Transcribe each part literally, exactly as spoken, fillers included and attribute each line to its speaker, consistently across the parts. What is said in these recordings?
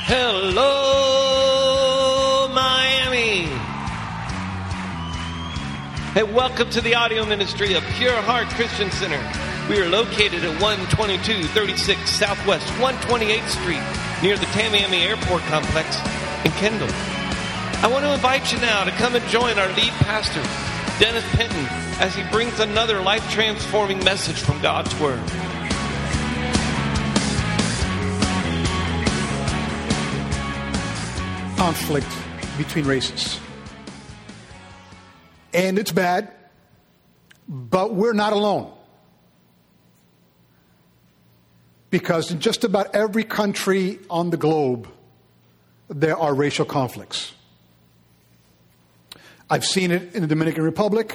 Speaker 1: Hello, Miami. Hey, welcome to the audio ministry of Pure Heart Christian Center. We are located at one twenty-two thirty-six Southwest one twenty-eighth Street near the Tamiami Airport Complex in Kendall. I want to invite you now to come and join our lead pastor, Dennis Penton, as he brings another life-transforming message from God's Word.
Speaker 2: Conflict between races. And it's bad, but we're not alone. Because in just about every country on the globe, there are racial conflicts. I've seen it in the Dominican Republic.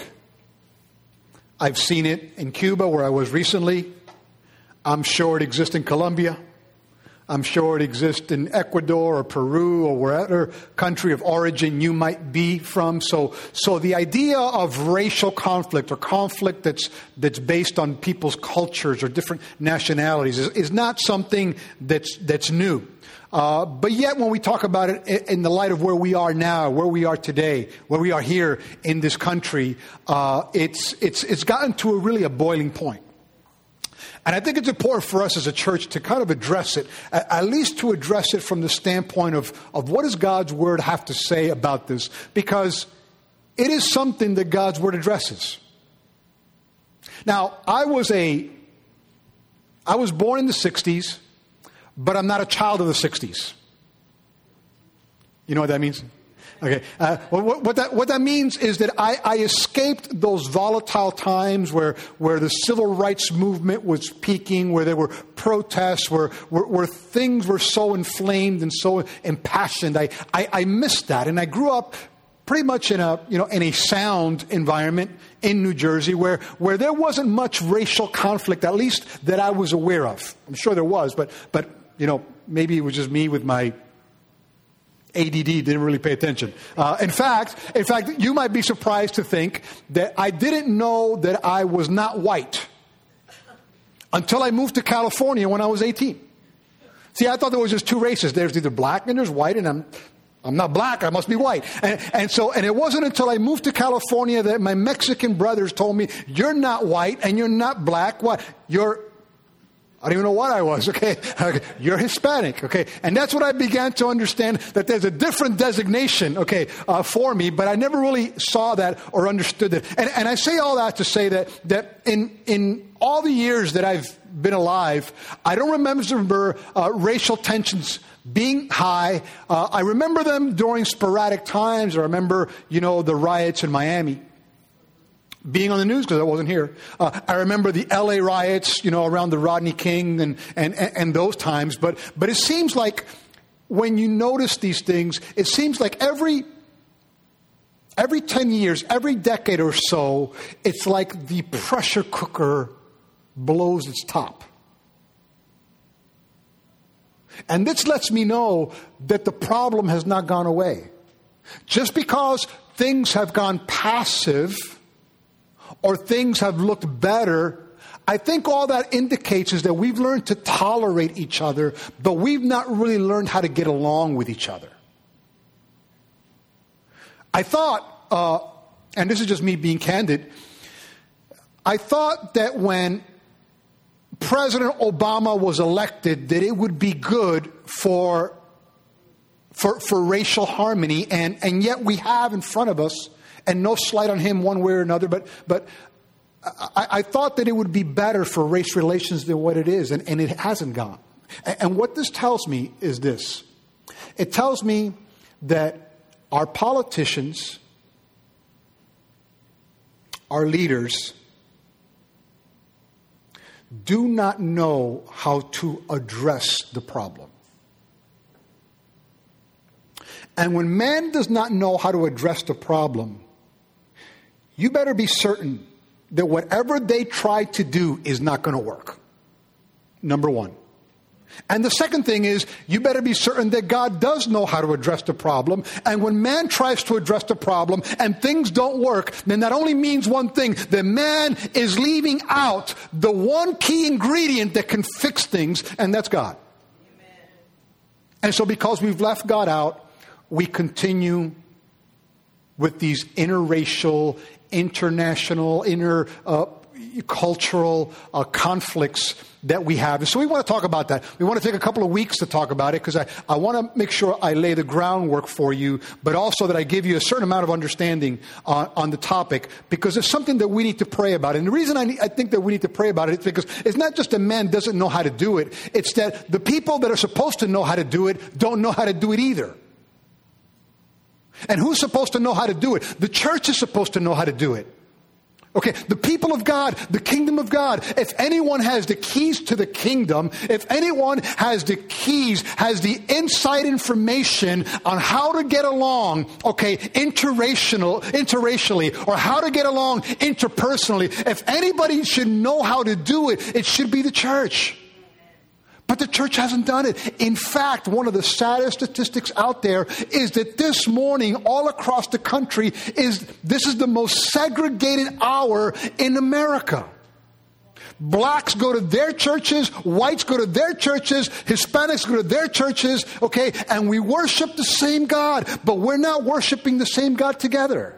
Speaker 2: I've seen it in Cuba, where I was recently. I'm sure it exists in Colombia. I'm sure it exists in Ecuador or Peru or wherever country of origin you might be from. So, so the idea of racial conflict or conflict that's that's based on people's cultures or different nationalities is, is not something that's that's new. Uh, but yet when we talk about it in the light of where we are now, where we are today, where we are here in this country, uh, it's it's it's gotten to a really a boiling point. And I think it's important for us as a church to kind of address it, at least to address it from the standpoint of, of what does God's Word have to say about this? Because it is something that God's Word addresses. Now, I was a, I was born in the sixties, but I'm not a child of the sixties. You know what that means? Okay. Uh, what, what that what that means is that I, I escaped those volatile times where where the civil rights movement was peaking, where there were protests, where where, where things were so inflamed and so impassioned. I, I I missed that, and I grew up pretty much in a you know in a sound environment in New Jersey where where there wasn't much racial conflict, at least that I was aware of. I'm sure there was, but but you know maybe it was just me with my A D D, didn't really pay attention. Uh, in fact, in fact, you might be surprised to think that I didn't know that I was not white until I moved to California when I was eighteen. See, I thought there was just two races. There's either black and there's white, and I'm I'm not black. I must be white. And, and so, and it wasn't until I moved to California that my Mexican brothers told me, "You're not white and you're not black. What? You're." I don't even know what I was, okay? You're Hispanic, okay? And that's what I began to understand, that there's a different designation, okay, uh, for me, but I never really saw that or understood it. And, and I say all that to say that that in in all the years that I've been alive, I don't remember uh, racial tensions being high. Uh, I remember them during sporadic times. I remember, you know, the riots in Miami being on the news because I wasn't here. Uh, I remember the L A riots, you know, around the Rodney King and, and, and those times. But, but it seems like when you notice these things, it seems like every, every ten years, every decade or so, it's like the pressure cooker blows its top. And this lets me know that the problem has not gone away. Just because things have gone passive or things have looked better, I think all that indicates is that we've learned to tolerate each other, but we've not really learned how to get along with each other. I thought, uh, and this is just me being candid, I thought that when President Obama was elected, that it would be good for for, for racial harmony, and, and yet we have in front of us, and no slight on him one way or another, but but I, I thought that it would be better for race relations than what it is, and, and it hasn't gone. And, and what this tells me is this. It tells me that our politicians, our leaders, do not know how to address the problem. And when man does not know how to address the problem, you better be certain that whatever they try to do is not going to work. Number one. And the second thing is, you better be certain that God does know how to address the problem. And when man tries to address the problem and things don't work, then that only means one thing. That man is leaving out the one key ingredient that can fix things, and that's God. And so because we've left God out, we continue with these interracial, international, inter uh, cultural uh, conflicts that we have. And so we want to talk about that. We want to take a couple of weeks to talk about it because I, I want to make sure I lay the groundwork for you, but also that I give you a certain amount of understanding on, on the topic, because it's something that we need to pray about. And the reason I, need, I think that we need to pray about it is because it's not just a man doesn't know how to do it. It's that the people that are supposed to know how to do it don't know how to do it either. And who's supposed to know how to do it? The church is supposed to know how to do it. Okay, the people of God, the kingdom of God. If anyone has the keys to the kingdom, if anyone has the keys, has the inside information on how to get along, okay, interracial, interracially, or how to get along interpersonally, if anybody should know how to do it, it should be the church. But the church hasn't done it. In fact, one of the saddest statistics out there is that this morning, all across the country, is this is the most segregated hour in America. Blacks go to their churches, whites go to their churches, Hispanics go to their churches, okay, and we worship the same God, but we're not worshiping the same God together.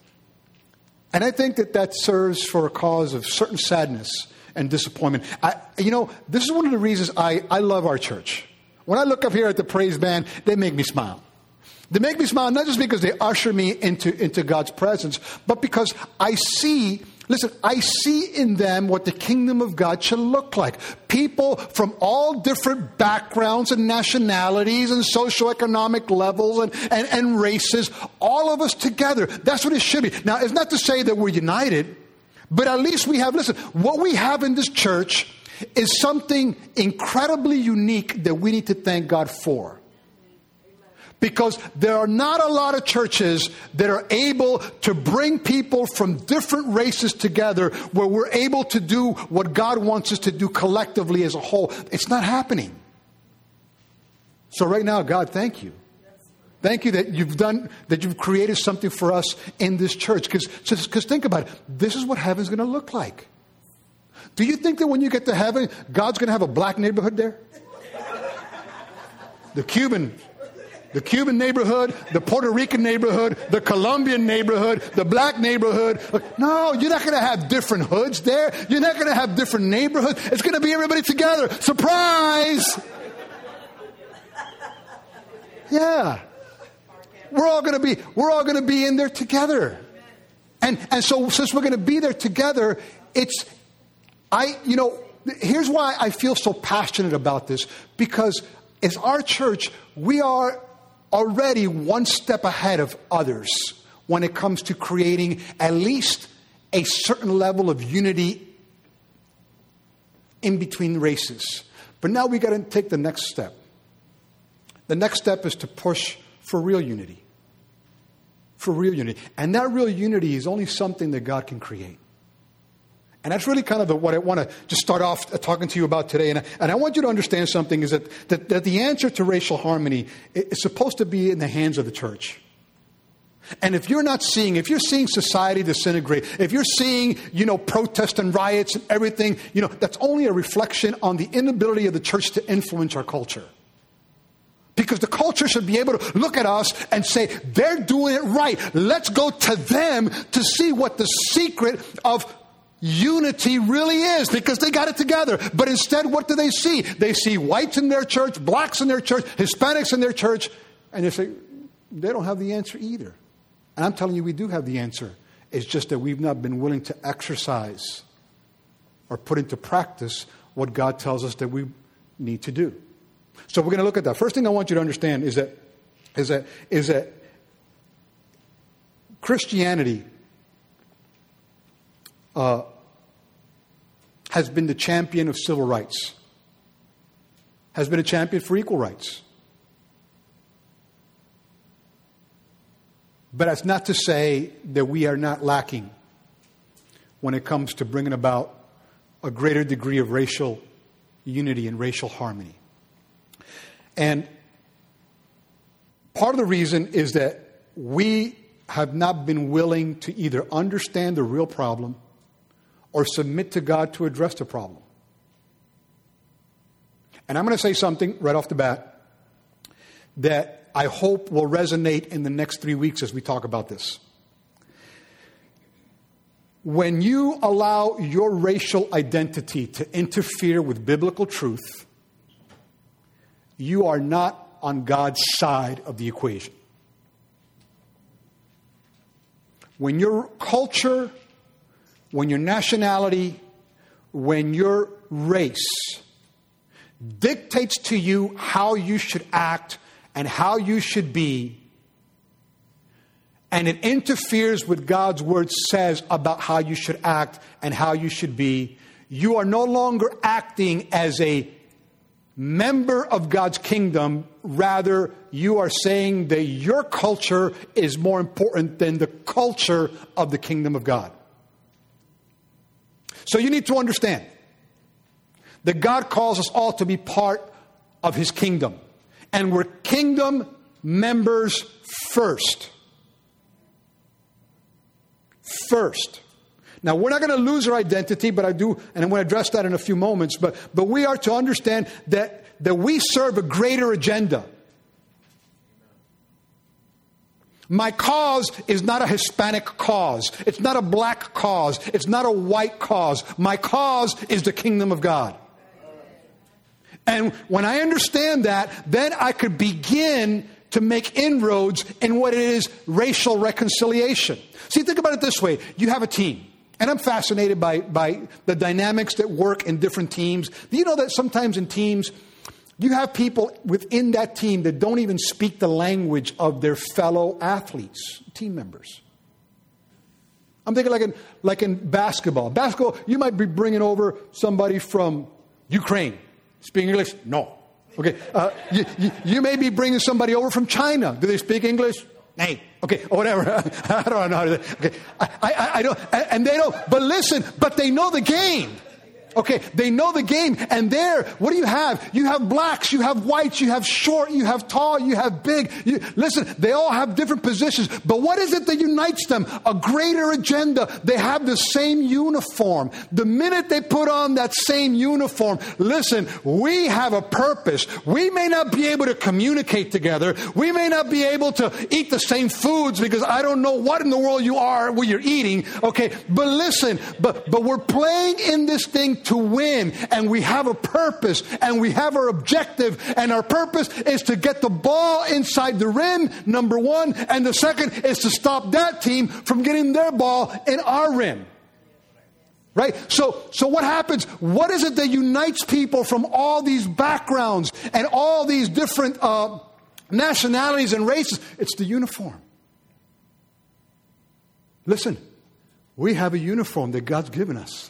Speaker 2: And I think that that serves for a cause of certain sadness and disappointment. I, you know, this is one of the reasons I, I love our church. When I look up here at the praise band, they make me smile. They make me smile not just because they usher me into, into God's presence, but because I see, listen, I see in them what the kingdom of God should look like. People from all different backgrounds and nationalities and socioeconomic levels and, and, and races, all of us together. That's what it should be. Now, it's not to say that we're united, but at least we have, listen, what we have in this church is something incredibly unique that we need to thank God for. Because there are not a lot of churches that are able to bring people from different races together where we're able to do what God wants us to do collectively as a whole. It's not happening. So right now, God, thank you. Thank you that you've done, that you've created something for us in this church. Because because think about it. This is what heaven's going to look like. Do you think that when you get to heaven, God's going to have a black neighborhood there? The Cuban, the Cuban neighborhood, the Puerto Rican neighborhood, the Colombian neighborhood, the black neighborhood. No, you're not going to have different hoods there. You're not going to have different neighborhoods. It's going to be everybody together. Surprise! Yeah. We're all going to be, we're all going to be in there together. And, and so since we're going to be there together, it's, I, you know, here's why I feel so passionate about this. Because as our church, we are already one step ahead of others when it comes to creating at least a certain level of unity in between races. But now we got to take the next step. The next step is to push for real unity. For real unity. And that real unity is only something that God can create. And that's really kind of the, what I want to just start off talking to you about today. And I, and I want you to understand something is that, that, that the answer to racial harmony is supposed to be in the hands of the church. And if you're not seeing, if you're seeing society disintegrate, if you're seeing, you know, protests and riots and everything, you know, that's only a reflection on the inability of the church to influence our culture. Because the culture should be able to look at us and say, they're doing it right. Let's go to them to see what the secret of unity really is, because they got it together. But instead, what do they see? They see whites in their church, blacks in their church, Hispanics in their church, and they say, they don't have the answer either. And I'm telling you, we do have the answer. It's just that we've not been willing to exercise or put into practice what God tells us that we need to do. So we're going to look at that. First thing I want you to understand is that is that is that Christianity uh, has been the champion of civil rights, has been a champion for equal rights. But that's not to say that we are not lacking when it comes to bringing about a greater degree of racial unity and racial harmony. And part of the reason is that we have not been willing to either understand the real problem or submit to God to address the problem. And I'm going to say something right off the bat. that I hope will resonate in the next three weeks as we talk about this. When you allow your racial identity to interfere with biblical truth, you are not on God's side of the equation. When your culture, when your nationality, when your race dictates to you how you should act and how you should be, and it interferes with God's word says about how you should act and how you should be, you are no longer acting as a member of God's kingdom. Rather, you are saying that your culture is more important than the culture of the kingdom of God. So you need to understand that God calls us all to be part of His kingdom. And we're kingdom members first. First. Now, we're not going to lose our identity, but I do, and I'm going to address that in a few moments, but, but we are to understand that, that we serve a greater agenda. My cause is not a Hispanic cause. It's not a black cause. It's not a white cause. My cause is the kingdom of God. And when I understand that, then I could begin to make inroads in what is racial reconciliation. See, think about it this way. You have a team. And I'm fascinated by, by the dynamics that work in different teams. Do you know that sometimes in teams, you have people within that team that don't even speak the language of their fellow athletes, team members? I'm thinking like in, like in basketball. Basketball, you might be bringing over somebody from Ukraine. Speaking English? No. Okay. Uh, you, you, you may be bringing somebody over from China. Do they speak English? Hey. Okay. Or whatever. I don't know how to. Okay. I, I, I don't. And they don't. But listen. But they know the game. Okay, they know the game. And there, what do you have? You have blacks, you have whites, you have short, you have tall, you have big. You, listen, they all have different positions. But what is it that unites them? A greater agenda. They have the same uniform. The minute they put on that same uniform, listen, we have a purpose. We may not be able to communicate together. We may not be able to eat the same foods because I don't know what in the world you are, what you're eating. Okay, but listen, but, but we're playing in this thing to win, and we have a purpose, and we have our objective, and our purpose is to get the ball inside the rim, number one, and the second is to stop that team from getting their ball in our rim. Right? So, so what happens? What is it that unites people from all these backgrounds and all these different uh, nationalities and races? It's the uniform. Listen, we have a uniform that God's given us.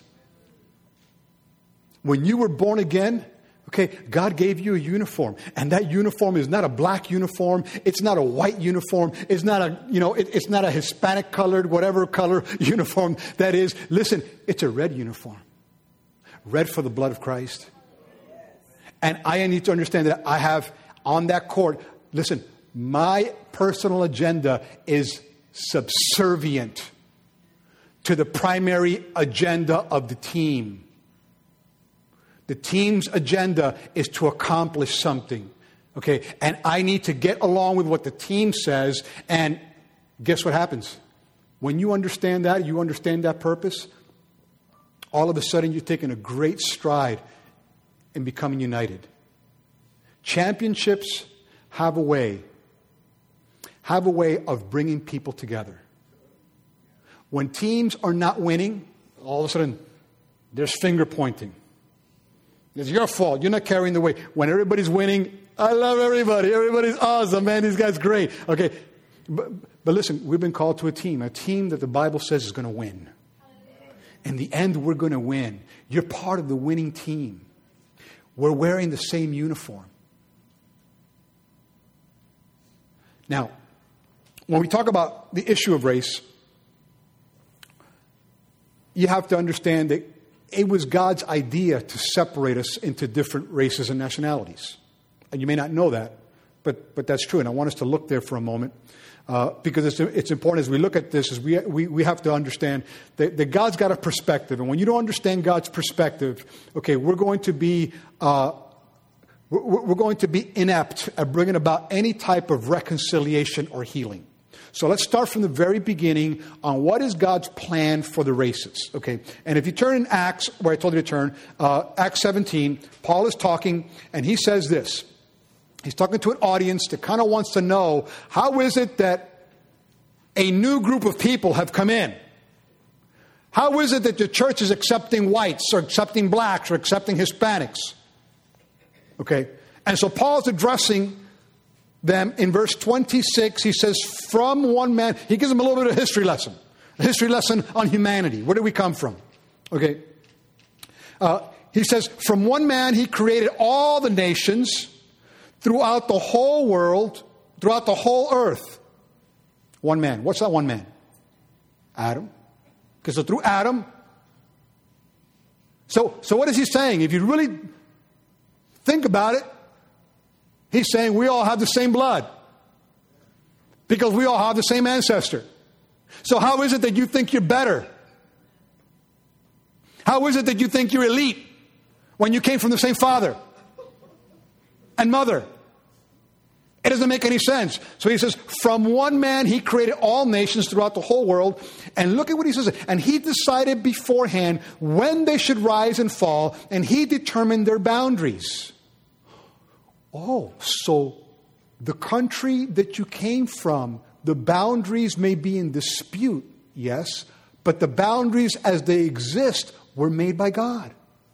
Speaker 2: When you were born again, okay, God gave you a uniform. And that uniform is not a black uniform. It's not a white uniform. It's not a, you know, it, it's not a Hispanic colored, whatever color uniform that is. Listen, it's a red uniform. Red for the blood of Christ. And I need to understand that I have on that court, listen, my personal agenda is subservient to the primary agenda of the team. The team's agenda is to accomplish something, okay? And I need to get along with what the team says, and guess what happens? When you understand that, you understand that purpose, all of a sudden you're taking a great stride in becoming united. Championships have a way, have a way of bringing people together. When teams are not winning, all of a sudden there's finger pointing. It's your fault. You're not carrying the weight. When everybody's winning, I love everybody. Everybody's awesome, man. These guys great. Okay. But, but listen, we've been called to a team. A team that the Bible says is going to win. In the end, we're going to win. You're part of the winning team. We're wearing the same uniform. Now, when we talk about the issue of race, you have to understand that it was God's idea to separate us into different races and nationalities. And you may not know that, but, but that's true. And I want us to look there for a moment uh, because it's, it's important as we look at this, is we, we, we have to understand that, that God's got a perspective. And when you don't understand God's perspective, okay, we're going to be, uh, we're going to be inept at bringing about any type of reconciliation or healing. So let's start from the very beginning on what is God's plan for the races. Okay, and if you turn in Acts, where I told you to turn, uh, Acts seventeen, Paul is talking, and he says this. He's talking to an audience that kind of wants to know, how is it that a new group of people have come in? How is it that the church is accepting whites or accepting blacks or accepting Hispanics? Okay, and so Paul's addressing them in verse twenty-six. He says, from one man, he gives them a little bit of a history lesson, a history lesson on humanity. Where did we come from? Okay, uh, he says, from one man he created all the nations throughout the whole world, throughout the whole earth. One man. What's that one man? Adam. Because so through Adam. So, so what is he saying? If you really think about it, he's saying we all have the same blood. Because we all have the same ancestor. So how is it that you think you're better? How is it that you think you're elite when you came from the same father and mother? It doesn't make any sense. So he says, from one man he created all nations throughout the whole world. And look at what he says. And he decided beforehand when they should rise and fall. And he determined their boundaries. Oh, so the country that you came from, the boundaries may be in dispute, yes. But the boundaries as they exist were made by God.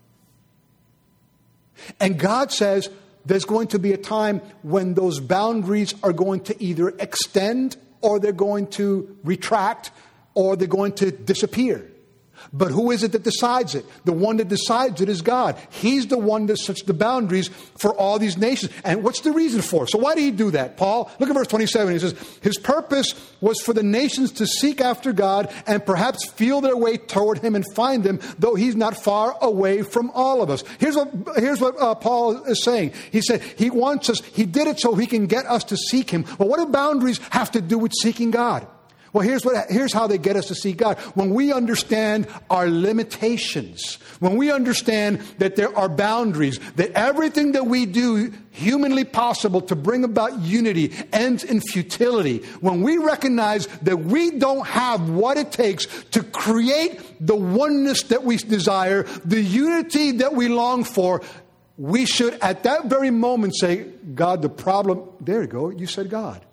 Speaker 2: And God says, there's going to be a time when those boundaries are going to either extend or they're going to retract or they're going to disappear. But who is it that decides it? The one that decides it is God. He's the one that sets the boundaries for all these nations. And what's the reason for it? So why did he do that? Paul, look at verse twenty-seven. He says, his purpose was for the nations to seek after God and perhaps feel their way toward him and find him, though he's not far away from all of us. Here's what, here's what uh, Paul is saying. He said he wants us, he did it so he can get us to seek him. Well, what do boundaries have to do with seeking God? Well, here's what, here's how they get us to see God. When we understand our limitations, when we understand that there are boundaries, that everything that we do humanly possible to bring about unity ends in futility, when we recognize that we don't have what it takes to create the oneness that we desire, the unity that we long for, we should at that very moment say, God, the problem, there you go, you said God.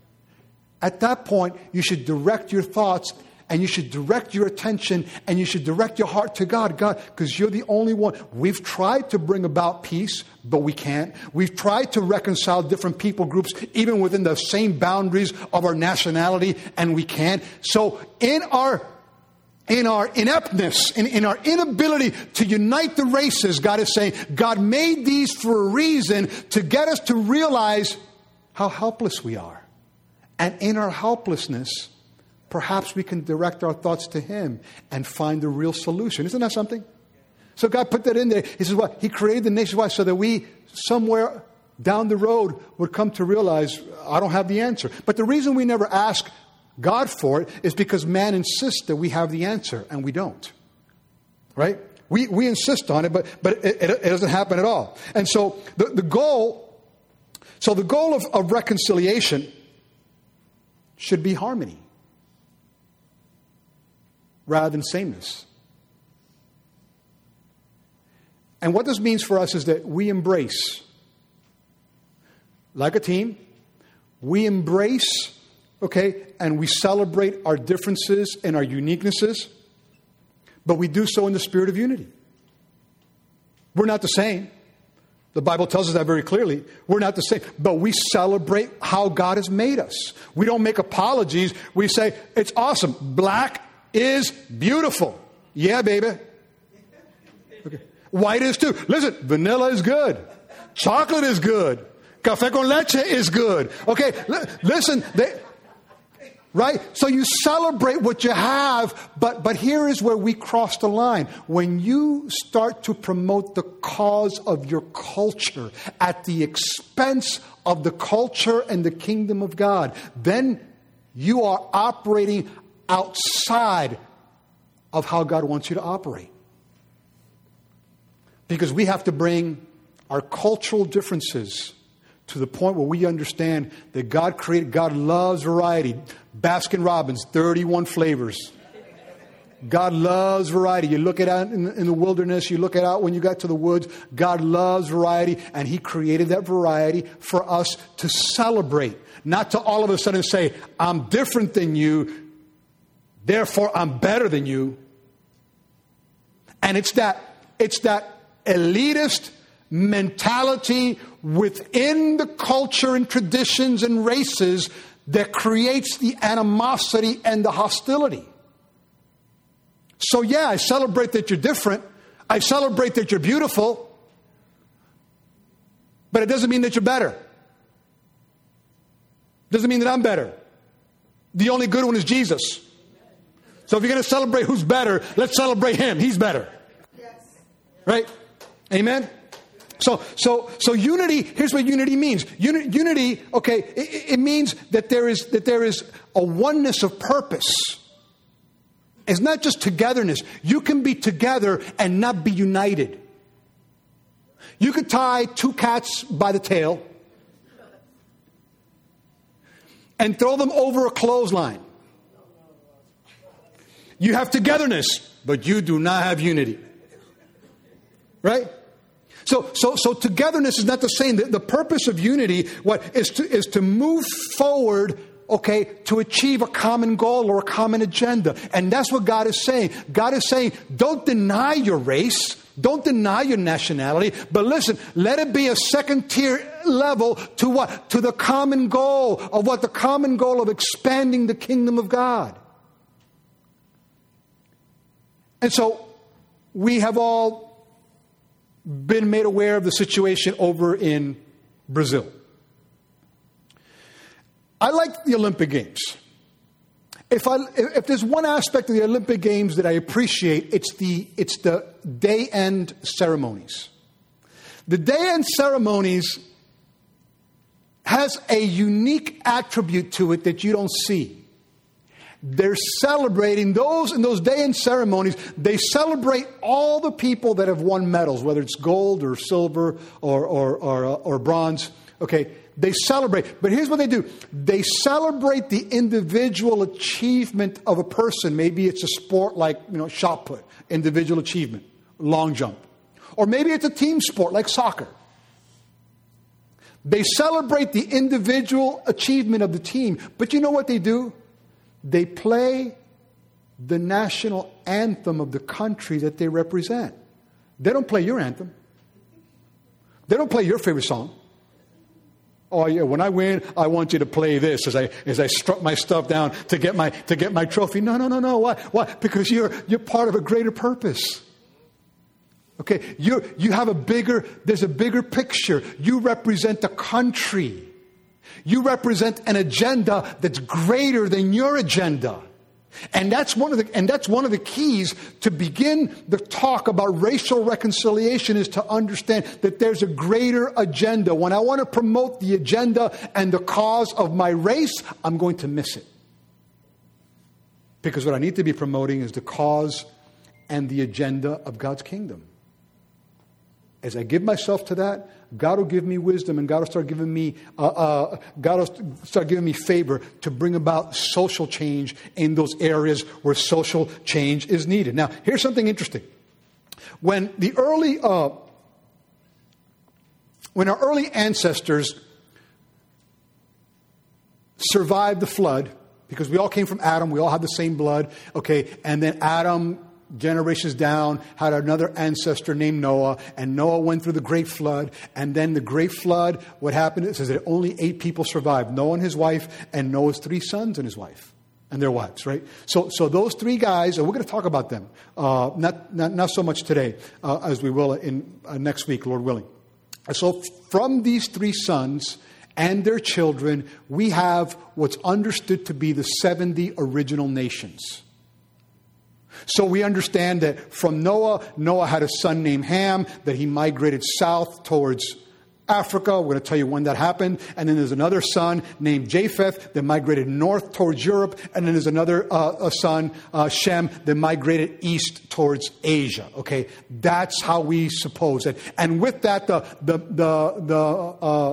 Speaker 2: At that point, you should direct your thoughts and you should direct your attention and you should direct your heart to God. God, because you're the only one. We've tried to bring about peace, but we can't. We've tried to reconcile different people groups, even within the same boundaries of our nationality, and we can't. So in our in our ineptness, in, in our inability to unite the races, God is saying, God made these for a reason to get us to realize how helpless we are. And in our helplessness, perhaps we can direct our thoughts to him and find the real solution. Isn't that something? So God put that in there. He says, what? Well, he created the nation. Why? So that we, somewhere down the road, would come to realize, I don't have the answer. But the reason we never ask God for it is because man insists that we have the answer, and we don't. Right? We we insist on it, but, but it, it, it doesn't happen at all. And so the, the goal, so the goal of, of reconciliation should be harmony rather than sameness. And what this means for us is that we embrace, like a team, we embrace, okay, and we celebrate our differences and our uniquenesses, but we do so in the spirit of unity. We're not the same. The Bible tells us that very clearly. We're not the same, but we celebrate how God has made us. We don't make apologies. We say, it's awesome. Black is beautiful. Yeah, baby. Okay. White is too. Listen, vanilla is good. Chocolate is good. Café con leche is good. Okay, l- listen, they... Right? So you celebrate what you have, but, but here is where we cross the line. When you start to promote the cause of your culture at the expense of the culture and the kingdom of God, then you are operating outside of how God wants you to operate. Because we have to bring our cultural differences to the point where we understand that God created, God loves variety. Baskin Robbins, thirty-one flavors. God loves variety. You look at out in, in the wilderness, you look at out when you got to the woods. God loves variety, and He created that variety for us to celebrate. Not to all of a sudden say, I'm different than you, therefore I'm better than you. And it's that, it's that elitist mentality within the culture and traditions and races that creates the animosity and the hostility. So yeah, I celebrate that you're different. I celebrate that you're beautiful. But it doesn't mean that you're better. Doesn't mean that I'm better. The only good one is Jesus. So if you're going to celebrate who's better, let's celebrate Him. He's better. Right? Amen? So, so, so unity, here's what unity means. Uni, unity, okay, it, it means that there is, that there is a oneness of purpose. It's not just togetherness. You can be together and not be united. You could tie two cats by the tail and throw them over a clothesline. You have togetherness, but you do not have unity. Right? So, so, so togetherness is not the same. The, the purpose of unity, what is to is to move forward, okay, to achieve a common goal or a common agenda, and that's what God is saying. God is saying, don't deny your race, don't deny your nationality, but listen, let it be a second tier level to what? To the common goal of what? The common goal of expanding the kingdom of God. And so we have all been made aware of the situation over in Brazil. I like the Olympic Games. If I if there's one aspect of the Olympic Games that I appreciate, it's the it's the day end ceremonies. The day end ceremonies has a unique attribute to it that you don't see. They're celebrating those in those day-end ceremonies. They celebrate all the people that have won medals, whether it's gold or silver or or or, or bronze. Okay, they celebrate. But here's what they do: they celebrate the individual achievement of a person. Maybe it's a sport like you know shot put, individual achievement, long jump, or maybe it's a team sport like soccer. They celebrate the individual achievement of the team. But you know what they do? They play the national anthem of the country that they represent. They don't play your anthem. They don't play your favorite song. Oh yeah, when I win, I want you to play this as I as I strut my stuff down to get my to get my trophy. No, no, no, no. Why? Why? Because you're you're part of a greater purpose. Okay, you you have a bigger. There's a bigger picture. You represent the country. You represent an agenda that's greater than your agenda. And that's one of the and that's one of the keys to begin the talk about racial reconciliation, is to understand that there's a greater agenda. When I want to promote the agenda and the cause of my race, I'm going to miss it. Because what I need to be promoting is the cause and the agenda of God's kingdom. As I give myself to that, God will give me wisdom, and God will start giving me, uh, uh, God will start giving me favor to bring about social change in those areas where social change is needed. Now, here's something interesting. When the early, uh, when our early ancestors survived the flood, because we all came from Adam, we all had the same blood, okay, and then Adam, generations down, had another ancestor named Noah, and Noah went through the great flood. And then the great flood, what happened? It says that only eight people survived: Noah and his wife, and Noah's three sons and his wife and their wives. Right. So, so those three guys, and we're going to talk about them, uh, not, not not so much today, uh, as we will in uh, next week, Lord willing. So, from these three sons and their children, we have what's understood to be the seventy original nations. So we understand that from Noah, Noah had a son named Ham, that he migrated south towards Africa. We're going to tell you when that happened. And then there's another son named Japheth that migrated north towards Europe. And then there's another uh, a son, uh, Shem, that migrated east towards Asia. Okay, that's how we suppose it. And with that, the the the the uh,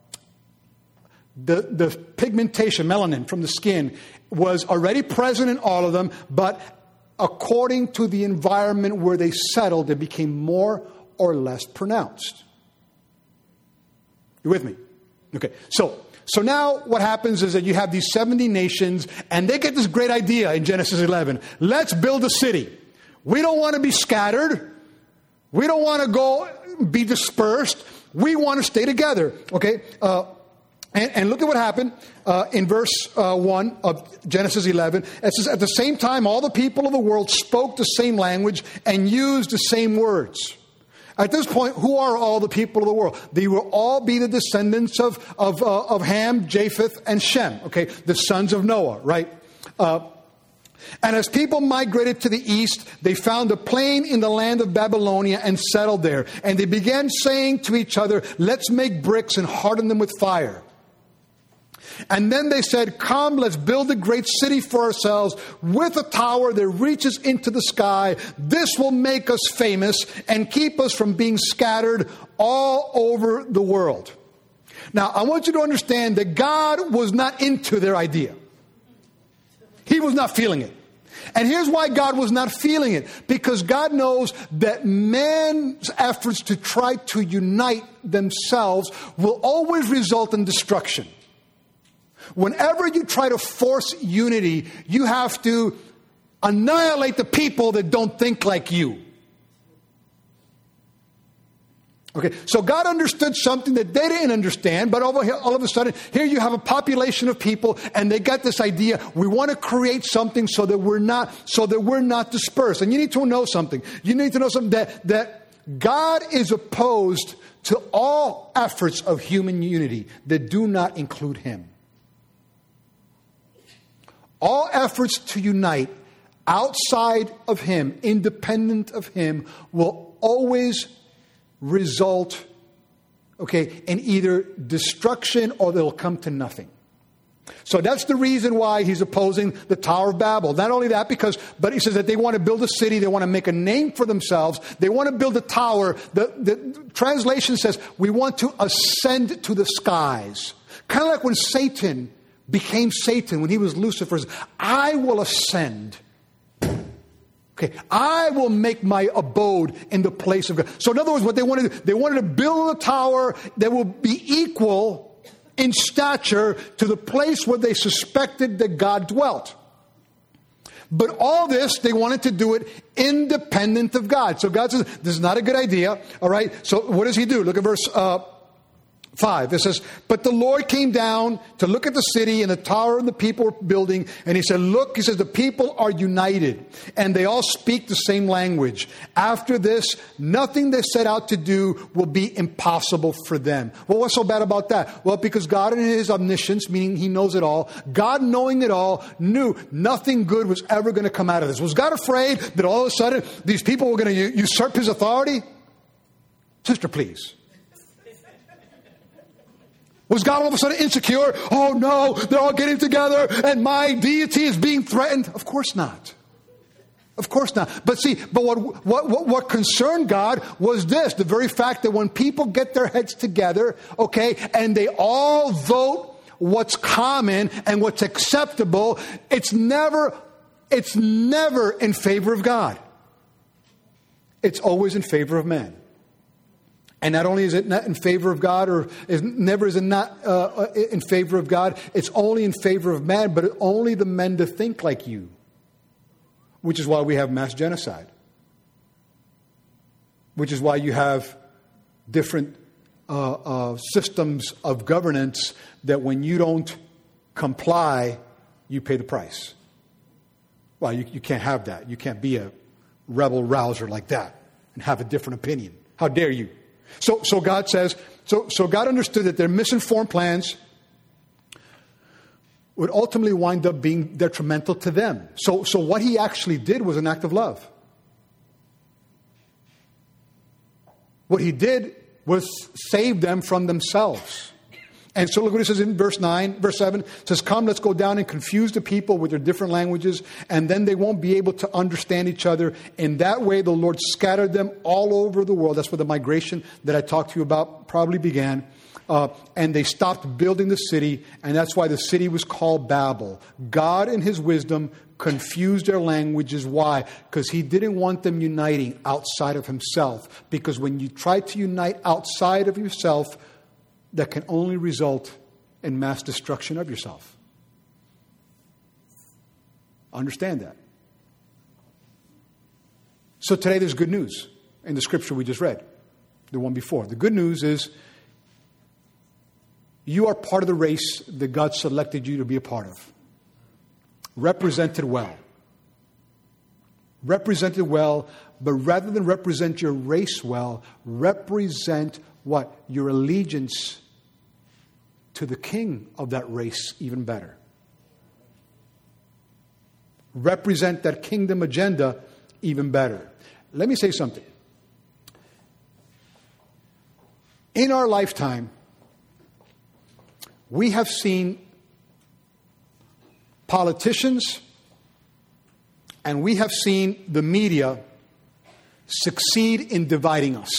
Speaker 2: the, the pigmentation, melanin from the skin, was already present in all of them, but according to the environment where they settled, it became more or less pronounced. You with me? Okay. So, so now what happens is that you have these seventy nations, and they get this great idea in Genesis eleven. Let's build a city. We don't want to be scattered. We don't want to go be dispersed. We want to stay together. Okay. Uh, and, and look at what happened uh, in verse uh, one of Genesis eleven. It says, at the same time, all the people of the world spoke the same language and used the same words. At this point, who are all the people of the world? They will all be the descendants of of, uh, of Ham, Japheth, and Shem. Okay, the sons of Noah, right? Uh, and as people migrated to the east, they found a plain in the land of Babylonia and settled there. And they began saying to each other, let's make bricks and harden them with fire. And then they said, come, let's build a great city for ourselves with a tower that reaches into the sky. This will make us famous and keep us from being scattered all over the world. Now, I want you to understand that God was not into their idea. He was not feeling it. And here's why God was not feeling it. Because God knows that man's efforts to try to unite themselves will always result in destruction. Whenever you try to force unity, you have to annihilate the people that don't think like you. Okay, so God understood something that they didn't understand, but all, all of a sudden, here you have a population of people, and they got this idea: we want to create something so that we're not, so that we're not dispersed. And you need to know something. You need to know something that that God is opposed to all efforts of human unity that do not include Him. All efforts to unite outside of Him, independent of Him, will always result, okay, in either destruction or they'll come to nothing. So that's the reason why He's opposing the Tower of Babel. Not only that, because, but He says that they want to build a city, they want to make a name for themselves, they want to build a tower. The, the translation says, we want to ascend to the skies. Kind of like when Satan became Satan, when he was Lucifer's. I will ascend. Okay, I will make my abode in the place of God. So in other words, what they wanted to do, they wanted to build a tower that will be equal in stature to the place where they suspected that God dwelt. But all this, they wanted to do it independent of God. So God says, this is not a good idea. All right, so what does He do? Look at verse uh, five. It says, but the Lord came down to look at the city and the tower and the people were building. And He said, look, He says, the people are united and they all speak the same language. After this, nothing they set out to do will be impossible for them. Well, what's so bad about that? Well, because God in His omniscience, meaning He knows it all, God knowing it all, knew nothing good was ever going to come out of this. Was God afraid that all of a sudden these people were going to usurp His authority? Sister, please. Was God all of a sudden insecure? Oh no, they're all getting together and my deity is being threatened. Of course not. Of course not. But see, but what, what, what, what concerned God was this, the very fact that when people get their heads together, okay, and they all vote what's common and what's acceptable, it's never, it's never in favor of God. It's always in favor of man. And not only is it not in favor of God, or is never is it not uh, in favor of God, it's only in favor of man, but only the men to think like you. Which is why we have mass genocide. Which is why you have different uh, uh, systems of governance that when you don't comply, you pay the price. Well, you, you can't have that. You can't be a rebel rouser like that and have a different opinion. How dare you? So, so God says, so, so God understood that their misinformed plans would ultimately wind up being detrimental to them. So, so what He actually did was an act of love. What He did was save them from themselves. And so look what it says in verse nine, verse seven. It says, come, let's go down and confuse the people with their different languages, and then they won't be able to understand each other. In that way, the Lord scattered them all over the world. That's where the migration that I talked to you about probably began. Uh, and they stopped building the city, and that's why the city was called Babel. God, in his wisdom, confused their languages. Why? Because he didn't want them uniting outside of himself. Because when you try to unite outside of yourself, that can only result in mass destruction of yourself. Understand that. So today there's good news in the scripture we just read, the one before. The good news is you are part of the race that God selected you to be a part of. Represented well. Represented well, but rather than represent your race well, represent what? Your allegiance to the king of that race even better. Represent that kingdom agenda even better. Let me say something. In our lifetime, we have seen politicians and we have seen the media succeed in dividing us.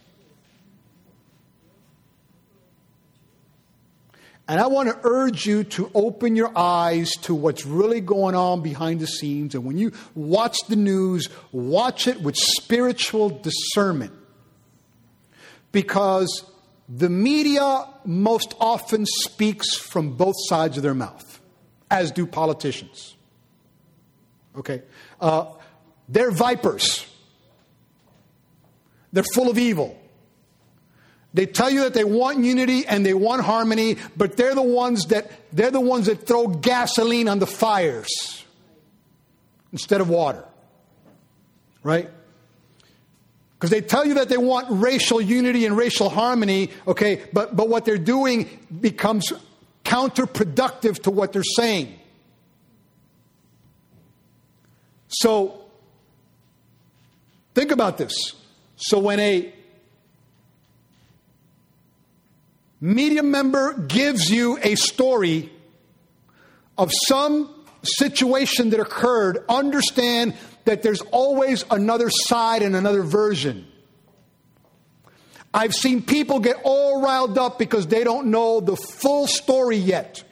Speaker 2: And I want to urge you to open your eyes to what's really going on behind the scenes. And when you watch the news, watch it with spiritual discernment. Because the media most often speaks from both sides of their mouth, as do politicians. Okay? Uh, they're vipers. They're full of evil. They tell you that they want unity and they want harmony, but they're the ones that they're the ones that throw gasoline on the fires instead of water. Right? Because they tell you that they want racial unity and racial harmony, okay, but, but what they're doing becomes counterproductive to what they're saying. So, think about this. So when a media member gives you a story of some situation that occurred, understand that there's always another side and another version. I've seen people get all riled up because they don't know the full story yet.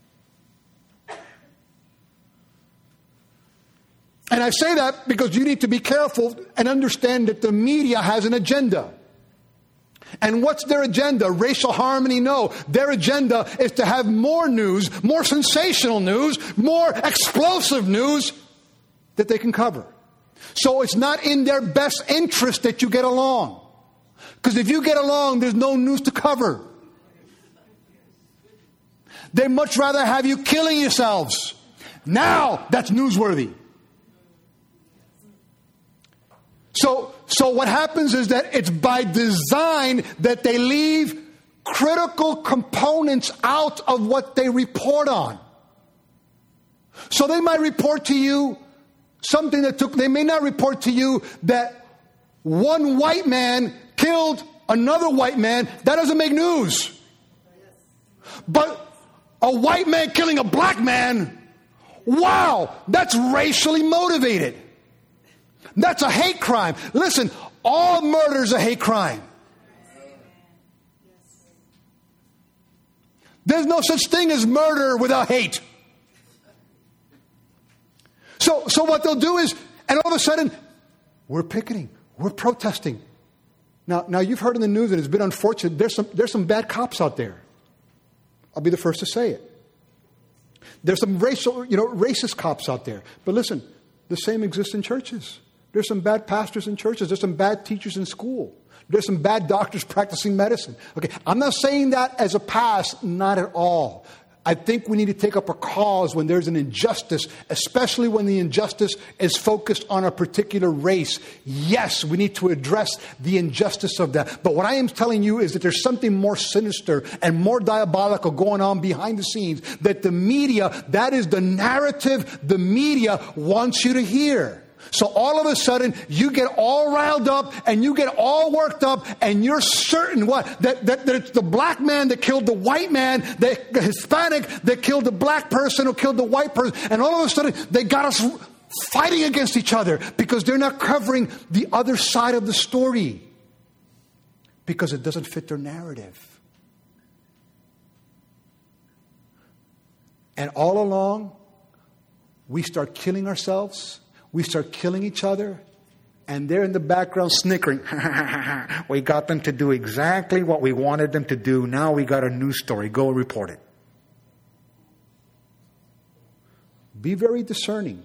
Speaker 2: And I say that because you need to be careful and understand that the media has an agenda. And what's their agenda? Racial harmony? No. Their agenda is to have more news, more sensational news, more explosive news that they can cover. So it's not in their best interest that you get along. Because if you get along, there's no news to cover. They'd much rather have you killing yourselves. Now that's newsworthy. So, so what happens is that it's by design that they leave critical components out of what they report on. So they might report to you something that took, they may not report to you that one white man killed another white man. That doesn't make news. But a white man killing a black man, wow, that's racially motivated. That's a hate crime. Listen, all murder is a hate crime. There's no such thing as murder without hate. So, so what they'll do is, and all of a sudden, we're picketing, we're protesting. Now, now you've heard in the news, and it's been unfortunate. There's some, there's some bad cops out there. I'll be the first to say it. There's some racial, you know, racist cops out there. But listen, the same exists in churches. There's some bad pastors in churches. There's some bad teachers in school. There's some bad doctors practicing medicine. Okay, I'm not saying that as a pass, not at all. I think we need to take up a cause when there's an injustice, especially when the injustice is focused on a particular race. Yes, we need to address the injustice of that. But what I am telling you is that there's something more sinister and more diabolical going on behind the scenes, that the media, that is the narrative the media wants you to hear. So all of a sudden, you get all riled up and you get all worked up and you're certain what? That, that, that it's the black man that killed the white man, the Hispanic that killed the black person who killed the white person. And all of a sudden, they got us fighting against each other because they're not covering the other side of the story because it doesn't fit their narrative. And all along, we start killing ourselves. We start killing each other, and they're in the background snickering. We got them to do exactly what we wanted them to do. Now we got a news story. Go report it. Be very discerning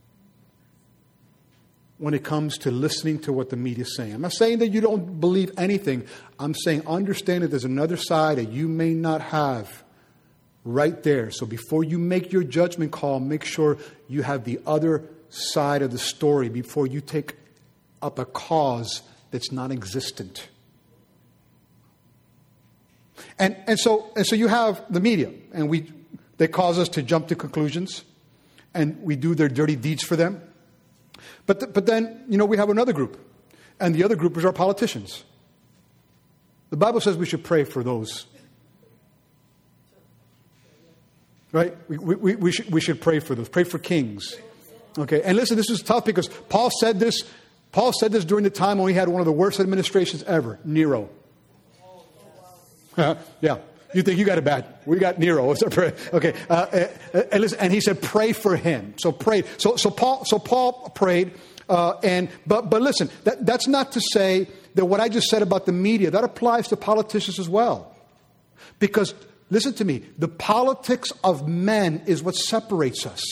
Speaker 2: when it comes to listening to what the media is saying. I'm not saying that you don't believe anything. I'm saying understand that there's another side that you may not have right there. So before you make your judgment call, make sure you have the other side of the story before you take up a cause that's non-existent. And and so and so you have the media, and we they cause us to jump to conclusions, and we do their dirty deeds for them. But th- but then you know we have another group, and the other group is our politicians. The Bible says we should pray for those. Right? We we we should we should pray for those. Pray for kings. Okay, and listen, this is tough because Paul said this. Paul said this during the time when we had one of the worst administrations ever, Nero. Yeah, you think you got it bad? We got Nero. Okay, uh, and listen, and he said, pray for him. So pray. So so Paul so Paul prayed, uh, and but but listen, that, that's not to say that what I just said about the media that applies to politicians as well, because listen to me, the politics of men is what separates us.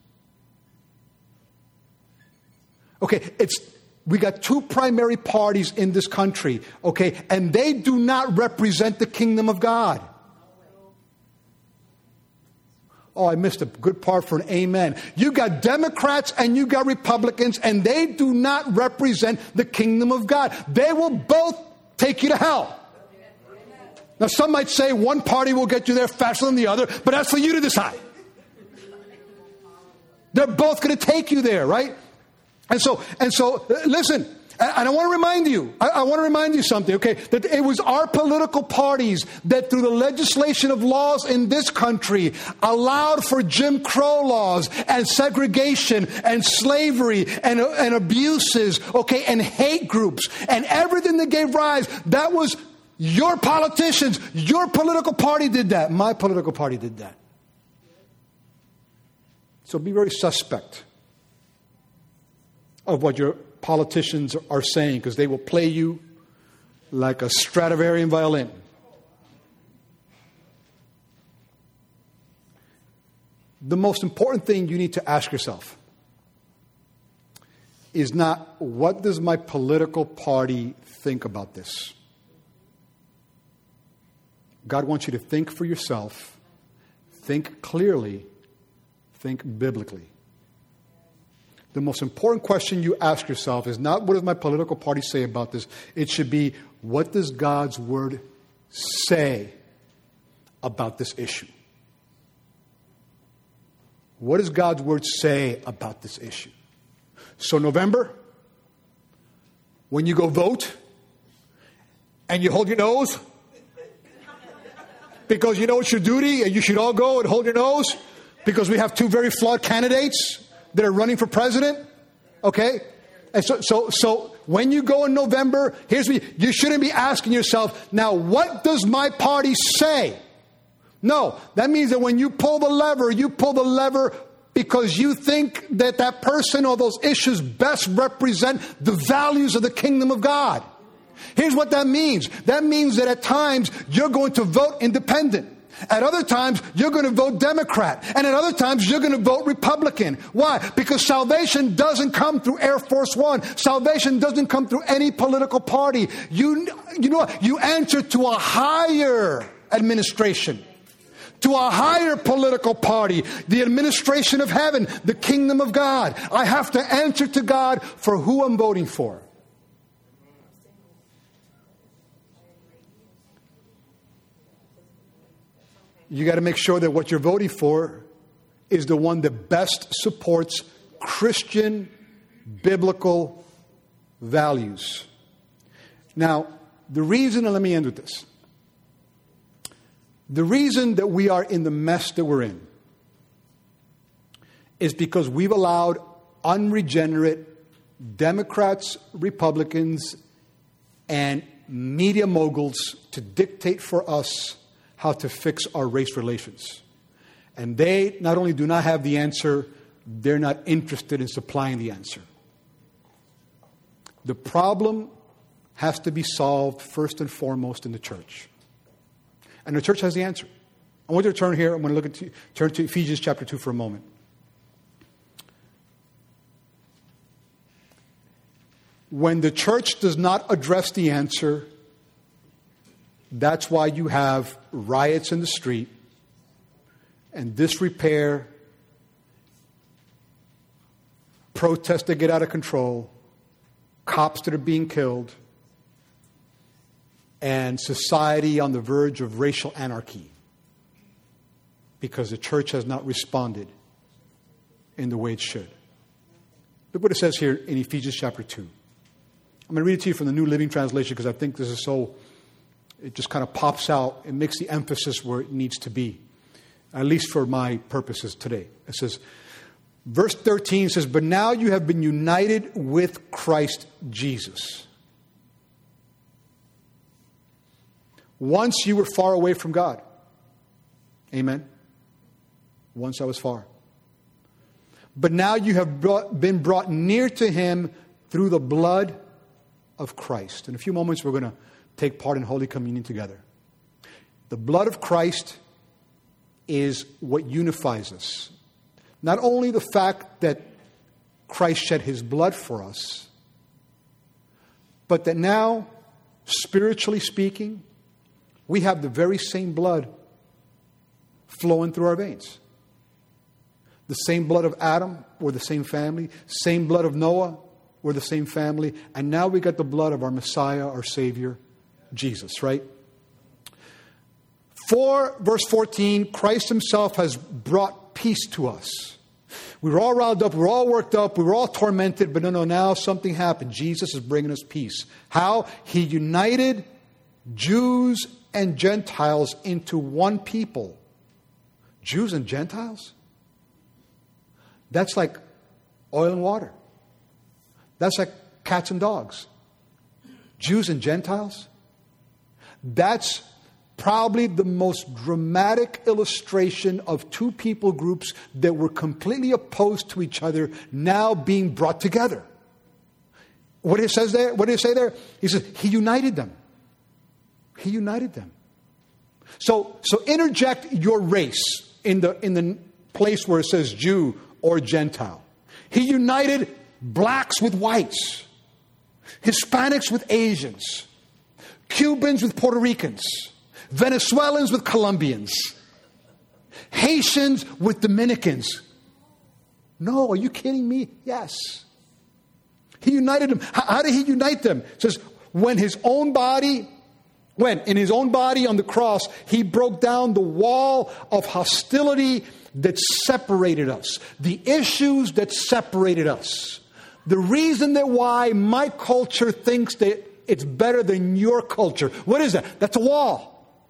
Speaker 2: Okay, it's we got two primary parties in this country, okay, and they do not represent the kingdom of God. Oh, I missed a good part for an amen. You got Democrats and you got Republicans, and they do not represent the kingdom of God. They will both take you to hell. Now, some might say one party will get you there faster than the other, but that's for you to decide. They're both going to take you there, right? And so, and so, listen, and I want to remind you, I, I want to remind you something, okay, that it was our political parties that through the legislation of laws in this country allowed for Jim Crow laws and segregation and slavery and, and abuses, okay, and hate groups and everything that gave rise. That was your politicians, your political party did that. My political party did that. So be very suspect of what your politicians are saying, because they will play you like a Stradivarian violin. The most important thing you need to ask yourself is not, what does my political party think about this? God wants you to think for yourself, think clearly, think biblically. The most important question you ask yourself is not, what does my political party say about this? It should be, what does God's word say about this issue? What does God's word say about this issue? So November, when you go vote and you hold your nose because you know it's your duty and you should all go and hold your nose because we have two very flawed candidates that are running for president, okay? And so, so, so when you go in November, here's what you, you shouldn't be asking yourself, now what does my party say? No, that means that when you pull the lever, you pull the lever because you think that that person or those issues best represent the values of the kingdom of God. Here's what that means. That means that at times you're going to vote independent. At other times, you're going to vote Democrat. And at other times, you're going to vote Republican. Why? Because salvation doesn't come through Air Force One. Salvation doesn't come through any political party. You, you know what? You answer to a higher administration, to a higher political party, the administration of heaven, the kingdom of God. I have to answer to God for who I'm voting for. You got to make sure that what you're voting for is the one that best supports Christian biblical values. Now, the reason, and let me end with this. The reason that we are in the mess that we're in is because we've allowed unregenerate Democrats, Republicans, and media moguls to dictate for us how to fix our race relations. And they not only do not have the answer, they're not interested in supplying the answer. The problem has to be solved first and foremost in the church. And the church has the answer. I want you to turn here. I'm going to look at turn to Ephesians chapter two for a moment. When the church does not address the answer, that's why you have riots in the street and disrepair, protests that get out of control, cops that are being killed, and society on the verge of racial anarchy because the church has not responded in the way it should. Look what it says here in Ephesians chapter two. I'm going to read it to you from the New Living Translation because I think this is so, it just kind of pops out. It makes the emphasis where it needs to be, at least for my purposes today. It says, verse thirteen says, but now you have been united with Christ Jesus. Once you were far away from God. Amen. Once I was far. But now you have brought, been brought near to Him through the blood of Christ. In a few moments, we're going to take part in Holy Communion together. The blood of Christ is what unifies us. Not only the fact that Christ shed His blood for us, but that now, spiritually speaking, we have the very same blood flowing through our veins. The same blood of Adam, we're the same family. Same blood of Noah, we're the same family. And now we got the blood of our Messiah, our Savior, Jesus, right? For, verse fourteen, Christ Himself has brought peace to us. We were all riled up, we were all worked up, we were all tormented, but no, no, now something happened. Jesus is bringing us peace. How? He united Jews and Gentiles into one people. Jews and Gentiles? That's like oil and water. That's like cats and dogs. Jews and Gentiles? That's probably the most dramatic illustration of two people groups that were completely opposed to each other now being brought together. What it says there, what did it say there? He says, He united them. He united them. So, so interject your race in the, in the place where it says Jew or Gentile. He united blacks with whites, Hispanics with Asians, Cubans with Puerto Ricans, Venezuelans with Colombians, Haitians with Dominicans. No, are you kidding me? Yes. He united them. How, how did He unite them? It says, when His own body, when in His own body on the cross, He broke down the wall of hostility that separated us. The issues that separated us. The reason that why my culture thinks that it's better than your culture. What is that? That's a wall.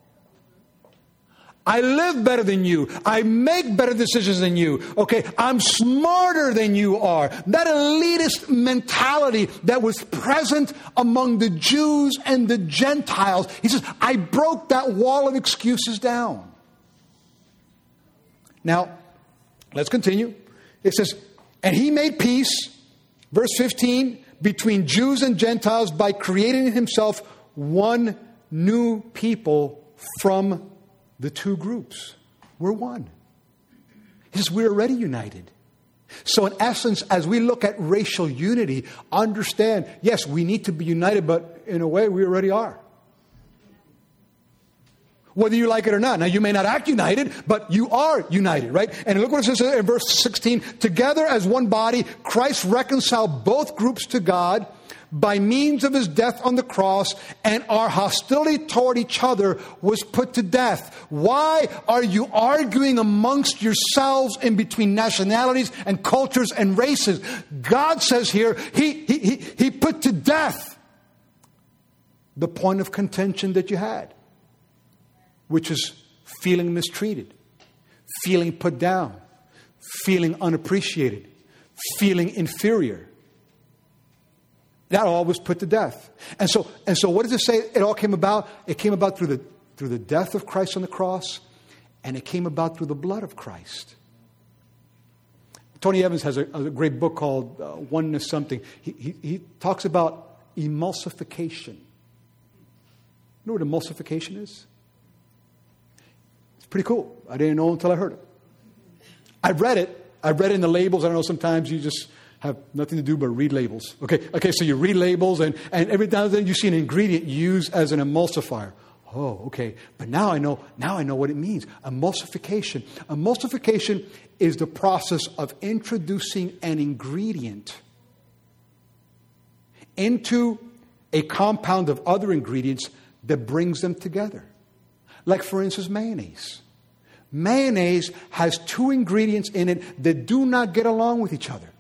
Speaker 2: I live better than you. I make better decisions than you. Okay, I'm smarter than you are. That elitist mentality that was present among the Jews and the Gentiles. He says, I broke that wall of excuses down. Now, let's continue. It says, and He made peace, verse fifteen, between Jews and Gentiles by creating in Himself one new people from the two groups. We're one. He says we're already united. So in essence, as we look at racial unity, understand, yes, we need to be united, but in a way we already are. Whether you like it or not. Now, you may not act united, but you are united, right? And look what it says in verse sixteen. Together as one body, Christ reconciled both groups to God by means of his death on the cross, and our hostility toward each other was put to death. Why are you arguing amongst yourselves in between nationalities and cultures and races? God says here, he, he, he, he put to death the point of contention that you had, which is feeling mistreated, feeling put down, feeling unappreciated, feeling inferior. That all was put to death. And so, and so what does it say it all came about? It came about through the, through the death of Christ on the cross, and it came about through the blood of Christ. Tony Evans has a, a great book called uh, Oneness Something. He, he, he talks about emulsification. You know what emulsification is? It's pretty cool. I didn't know until I heard it. I read it. I read it in the labels. I don't know, sometimes you just have nothing to do but read labels. Okay, okay. So you read labels, and, and every now and then you see an ingredient used as an emulsifier. Oh, okay. But now I know, now I know what it means. Emulsification. Emulsification is the process of introducing an ingredient into a compound of other ingredients that brings them together. Like, for instance, mayonnaise. Mayonnaise has two ingredients in it that do not get along with each other.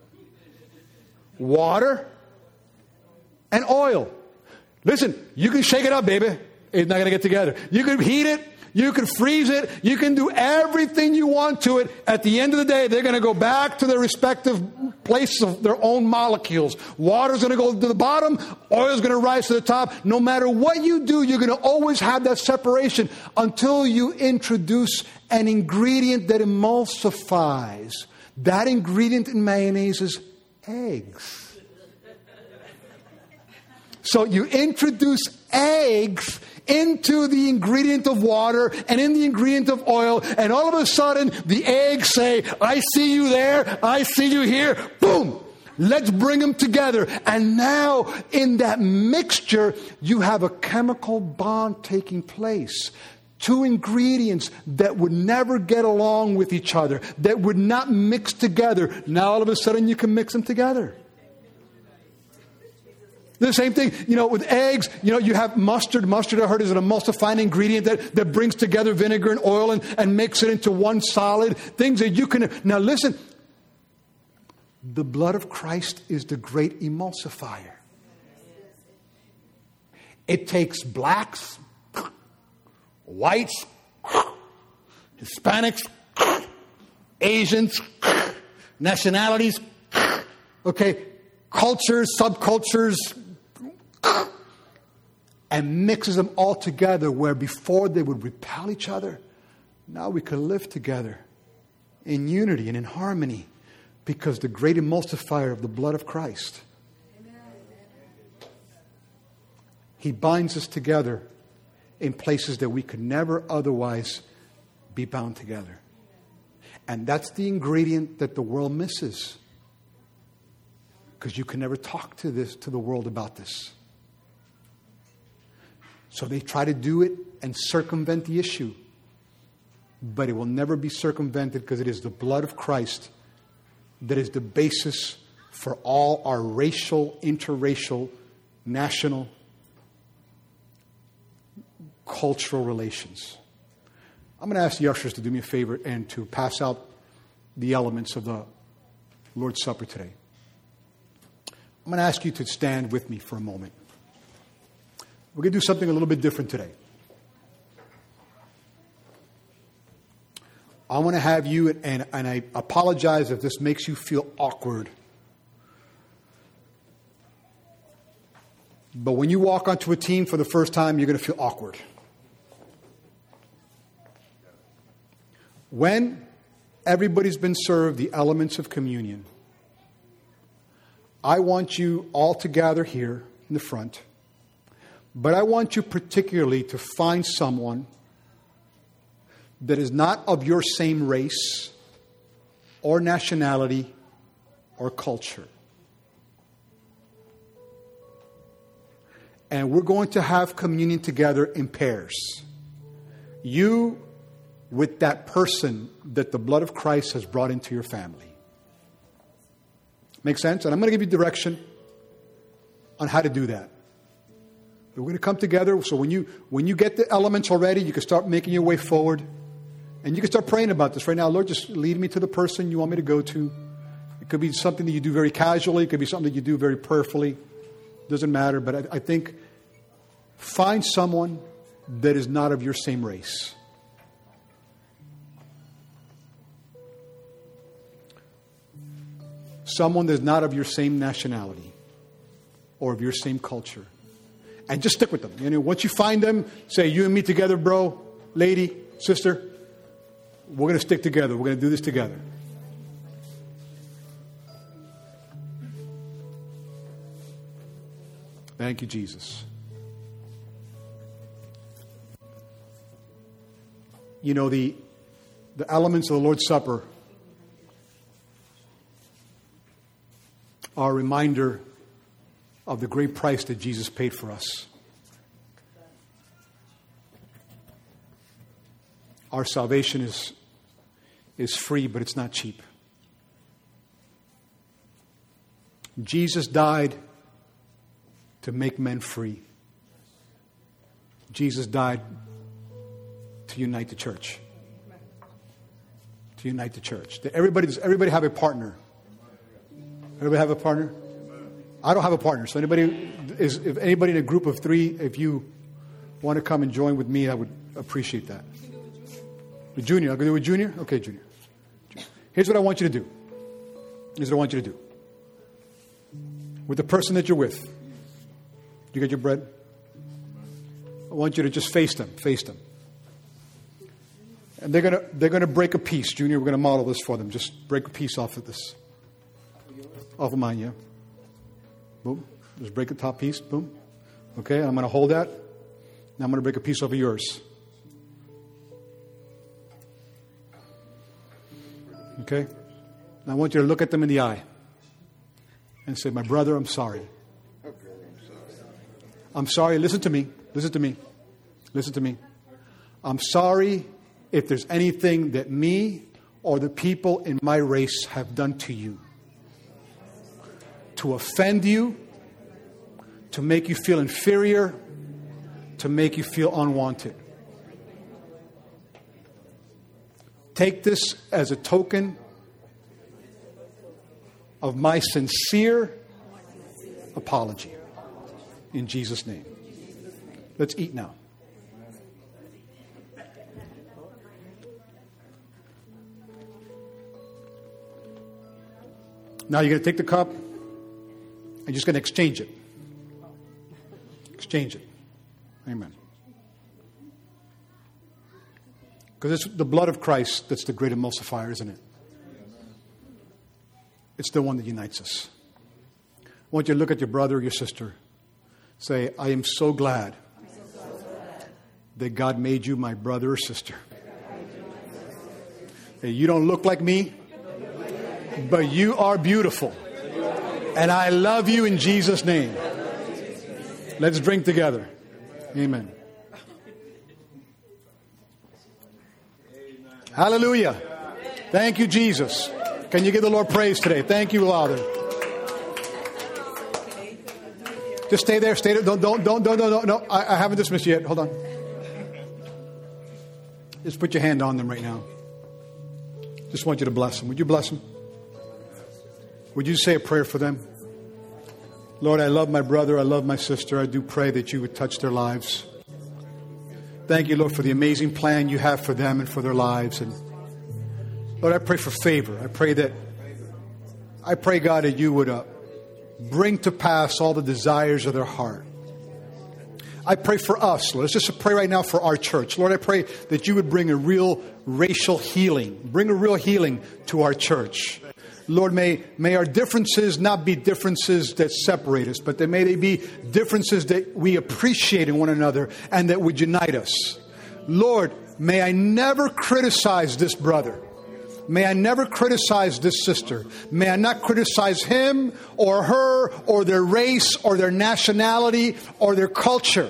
Speaker 2: Water and oil. Listen, you can shake it up, baby. It's not going to get together. You can heat it. You can freeze it. You can do everything you want to it. At the end of the day, they're going to go back to their respective places of their own molecules. Water's going to go to the bottom. Oil's going to rise to the top. No matter what you do, you're going to always have that separation until you introduce an ingredient that emulsifies. That ingredient in mayonnaise is eggs. So you introduce eggs into the ingredient of water and in the ingredient of oil, and all of a sudden the eggs say, I see you there, I see you here, boom! Let's bring them together. And now in that mixture, you have a chemical bond taking place. Two ingredients that would never get along with each other, that would not mix together. Now all of a sudden you can mix them together. The same thing, you know, with eggs, you know, you have mustard. Mustard, I heard, is an emulsifying ingredient that, that brings together vinegar and oil and, and makes it into one solid. Things that you can... Now listen, the blood of Christ is the great emulsifier. It takes blacks, whites, Hispanics, Asians, nationalities, okay, cultures, subcultures, and mixes them all together where before they would repel each other, now we can live together in unity and in harmony because the great emulsifier of the blood of Christ. Amen. He binds us together in places that we could never otherwise be bound together. And that's the ingredient that the world misses. Because you can never talk to this to the world about this. So they try to do it and circumvent the issue. But it will never be circumvented because it is the blood of Christ that is the basis for all our racial, interracial, national, cultural relations. I'm going to ask the ushers to do me a favor and to pass out the elements of the Lord's Supper today. I'm going to ask you to stand with me for a moment. We're going to do something a little bit different today. I want to have you, and, and I apologize if this makes you feel awkward. But when you walk onto a team for the first time, you're going to feel awkward. When everybody's been served the elements of communion, I want you all to gather here in the front. But I want you particularly to find someone that is not of your same race or nationality or culture. And we're going to have communion together in pairs. You with that person that the blood of Christ has brought into your family. Make sense? And I'm going to give you direction. on how to do that. We're going to come together. So when you when you get the elements already, you can start making your way forward. And you can start praying about this right now. Lord, just lead me to the person you want me to go to. It could be something that you do very casually. It could be something that you do very prayerfully. Doesn't matter. But I, I think find someone that is not of your same race. Someone that's not of your same nationality or of your same culture. And just stick with them. You know, once you find them, say, you and me together, bro, lady, sister. We're going to stick together. We're going to do this together. Thank you, Jesus. You know, the, the elements of the Lord's Supper are a reminder of the great price that Jesus paid for us. Our salvation is, is free, but it's not cheap. Jesus died to make men free. Jesus died to unite the church. To unite the church. Did everybody, does everybody have a partner? Everybody have a partner? I don't have a partner. So anybody is if anybody in a group of three, if you want to come and join with me, I would appreciate that. With Junior, I'll go do with Junior? Okay, Junior. Here's what I want you to do. Here's what I want you to do. With the person that you're with. You got your bread? I want you to just face them. Face them. And they're gonna they're gonna break a piece. Junior, we're gonna model this for them. Just break a piece off of this. Off of mine, yeah. Boom. Just break the top piece. Boom. Okay, I'm gonna hold that. Now I'm gonna break a piece off of yours. Okay? Now I want you to look at them in the eye and say, my brother, I'm sorry. I'm sorry. Listen to me. Listen to me. Listen to me. I'm sorry if there's anything that me or the people in my race have done to you. To offend you, to make you feel inferior, to make you feel unwanted. Take this as a token of my sincere apology. In Jesus' name. Let's eat now. Now you're going to take the cup and you're just going to exchange it. Exchange it. Amen. Because it's the blood of Christ that's the great emulsifier, isn't it? It's the one that unites us. I want you to look at your brother or your sister. Say, I am so glad that God made you my brother or sister. Hey, you don't look like me, but you are beautiful. And I love you in Jesus' name. Let's drink together. Amen. Hallelujah. Thank you, Jesus. Can you give the Lord praise today? Thank you, Father. Just stay there. Stay there. Don't, don't, don't, don't, don't, no. I, I haven't dismissed you yet. Hold on. Just put your hand on them right now. Just want you to bless them. Would you bless them? Would you say a prayer for them? Lord, I love my brother. I love my sister. I do pray that you would touch their lives. Thank you, Lord, for the amazing plan you have for them and for their lives. And Lord, I pray for favor. I pray that, I pray, God, that you would uh, bring to pass all the desires of their heart. I pray for us. Let's just pray right now for our church. Lord, I pray that you would bring a real racial healing. Bring a real healing to our church. Lord, may, may our differences not be differences that separate us, but that may they be differences that we appreciate in one another and that would unite us. Lord, may I never criticize this brother. May I never criticize this sister. May I not criticize him or her or their race or their nationality or their culture.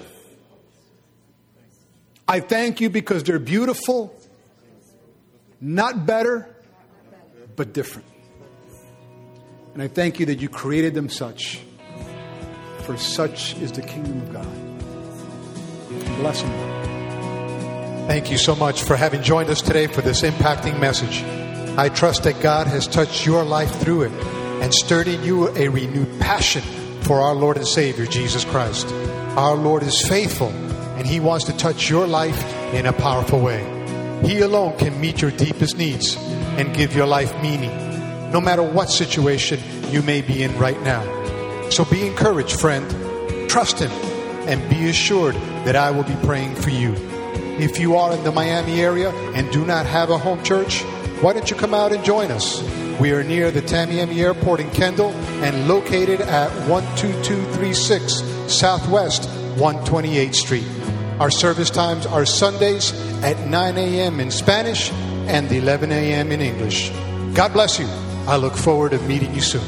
Speaker 2: I thank you because they're beautiful, not better, but different. And I thank you that you created them such. for such is the kingdom of God. Bless him.
Speaker 3: Thank you so much for having joined us today for this impacting message. I trust that God has touched your life through it and stirred in you a renewed passion for our Lord and Savior, Jesus Christ. Our Lord is faithful, and He wants to touch your life in a powerful way. He alone can meet your deepest needs and give your life meaning, no matter what situation you may be in right now. So be encouraged, friend. Trust Him and be assured that I will be praying for you. If you are in the Miami area and do not have a home church, why don't you come out and join us? We are near the Tamiami Airport in Kendall and located at one two two three six Southwest one twenty-eighth Street. Our service times are Sundays at nine a.m. in Spanish and eleven a.m. in English. God bless you. I look forward to meeting you soon.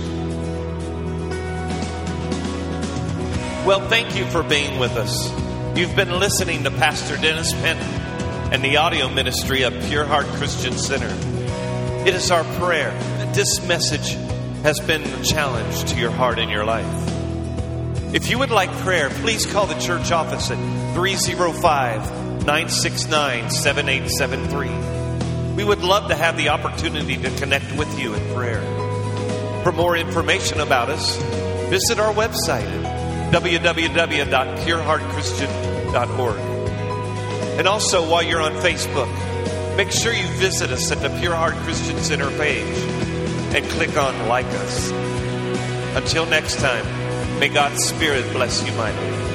Speaker 1: Well, thank you for being with us. You've been listening to Pastor Dennis Penn and the audio ministry of Pure Heart Christian Center. It is our prayer that this message has been a challenge to your heart and your life. If you would like prayer, please call the church office at three oh five, nine six nine, seven eight seven three. We would love to have the opportunity to connect with you in prayer. For more information about us, visit our website at w w w dot pure heart christian dot org. And also, while you're on Facebook, make sure you visit us at the Pure Heart Christian Center page and click on Like Us. Until next time, may God's Spirit bless you mightily.